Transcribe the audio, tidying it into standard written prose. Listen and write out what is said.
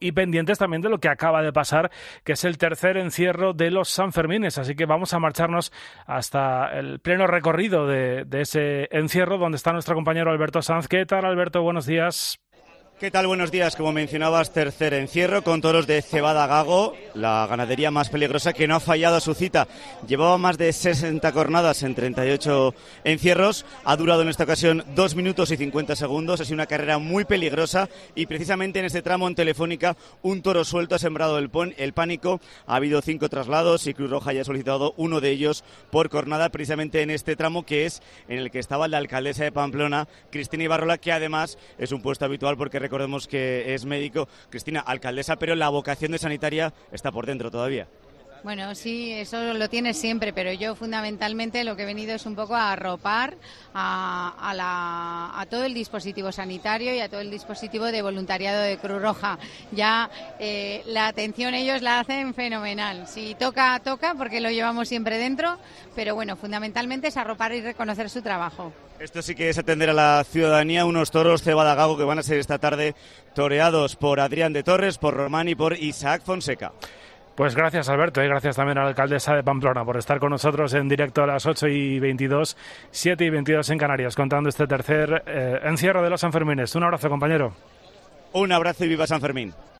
y pendientes también de lo que acaba de pasar, que es el tercer encierro de los Sanfermines. Así que vamos a marcharnos hasta el pleno recorrido de ese encierro, donde está nuestro compañero Alberto Sanz. ¿Qué tal, Alberto? Buenos días. ¿Qué tal? Buenos días. Como mencionabas, tercer encierro con toros de Cebada Gago, la ganadería más peligrosa que no ha fallado a su cita. Llevaba más de 60 cornadas en 38 encierros. Ha durado en esta ocasión 2 minutos y 50 segundos. Ha sido una carrera muy peligrosa y precisamente en este tramo en Telefónica un toro suelto ha sembrado el pánico. Ha habido 5 traslados y Cruz Roja ya ha solicitado uno de ellos por cornada, precisamente en este tramo que es en el que estaba la alcaldesa de Pamplona, Cristina Ibarrola, que además es un puesto habitual porque recordemos que es médico. Cristina, alcaldesa, pero la vocación de sanitaria está por dentro todavía. Bueno, sí, eso lo tienes siempre, pero yo fundamentalmente lo que he venido es un poco a arropar a todo el dispositivo sanitario y a todo el dispositivo de voluntariado de Cruz Roja. Ya la atención ellos la hacen fenomenal. Si toca, toca, porque lo llevamos siempre dentro, pero bueno, fundamentalmente es arropar y reconocer su trabajo. Esto sí que es atender a la ciudadanía, unos toros Cebada Gago que van a ser esta tarde toreados por Adrián de Torres, por Román y por Isaac Fonseca. Pues gracias, Alberto, y gracias también a la alcaldesa de Pamplona por estar con nosotros en directo a las 8:22, 7:22 en Canarias, contando este tercer encierro de los Sanfermines. Un abrazo, compañero. Un abrazo y viva San Fermín.